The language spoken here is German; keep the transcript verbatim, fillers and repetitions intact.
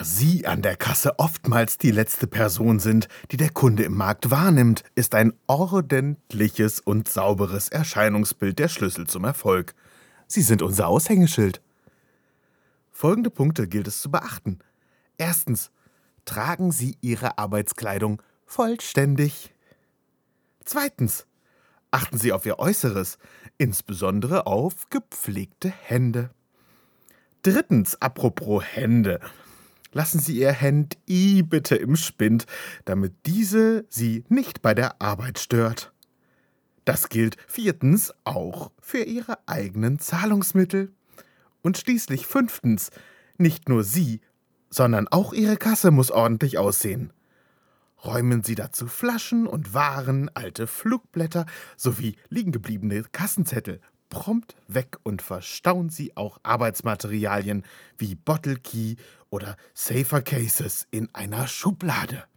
Sie an der Kasse oftmals die letzte Person sind, die der Kunde im Markt wahrnimmt, ist ein ordentliches und sauberes Erscheinungsbild der Schlüssel zum Erfolg. Sie sind unser Aushängeschild. Folgende Punkte gilt es zu beachten. Erstens. Tragen Sie Ihre Arbeitskleidung vollständig. Zweitens. Achten Sie auf Ihr Äußeres, insbesondere auf gepflegte Hände. Drittens, apropos Hände. Lassen Sie Ihr Handy bitte im Spind, damit diese Sie nicht bei der Arbeit stört. Das gilt viertens auch für Ihre eigenen Zahlungsmittel. Und schließlich fünftens, nicht nur Sie, sondern auch Ihre Kasse muss ordentlich aussehen. Räumen Sie dazu Flaschen und Waren, alte Flugblätter sowie liegengebliebene Kassenzettel prompt weg und verstauen Sie auch Arbeitsmaterialien wie Bottle Key oder Safer Cases in einer Schublade.